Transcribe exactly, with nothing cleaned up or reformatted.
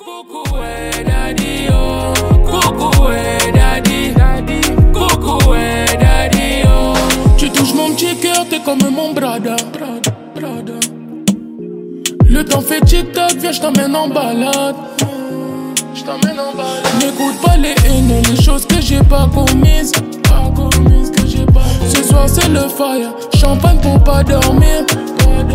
Coucou, ouais, daddy, oh. Coucou, ouais, daddy, daddy. Coucou, ouais, daddy, oh. Tu touches mon petit cœur, t'es comme mon brada. Brada, brada. Le temps fait tic-tac, viens, j't'emmène en balade. J't'emmène en balade. N'écoute pas les haines, les choses que j'ai pas commises. Pas commises, que j'ai pas commises. Ce soir c'est le fire, champagne pour pas dormir. Pas